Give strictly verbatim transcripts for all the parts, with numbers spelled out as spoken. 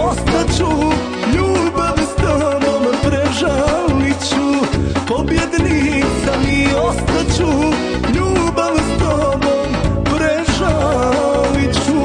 ostaću, ljubav s tobom prežalit ću. Pobjednik sam i ostaću, ljubav s tobom prežalit ću.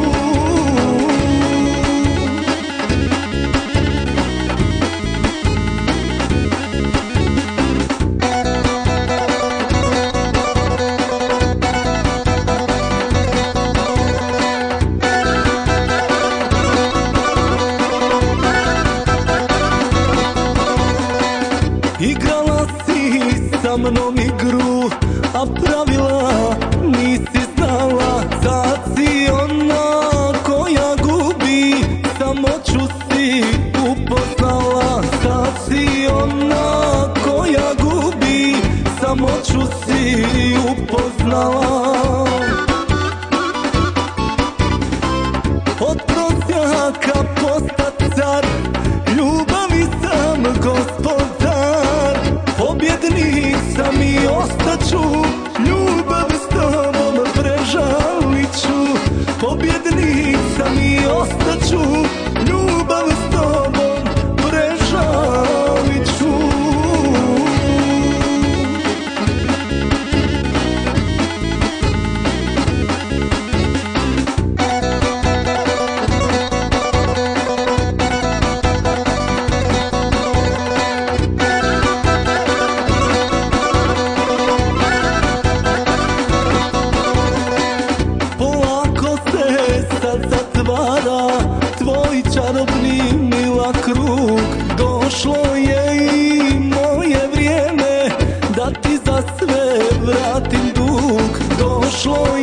Igrala si sa mnom igru, a pravila nisi znala. Sad si ona koja gubi, samoću si upoznala. Sad si ona koja gubi, samoću si upoznala. Od prosjaka postat car, ljubavi sam gospodar. Pobjednik sam i ostaću, ljubav s tobom prežalit ću. Pobjednik sam i ostaću, ljubav s tobom prežalit ću. Tvoj čarobni mila krug, došlo je i moje vrijeme da ti za sve vratim dug. Došlo je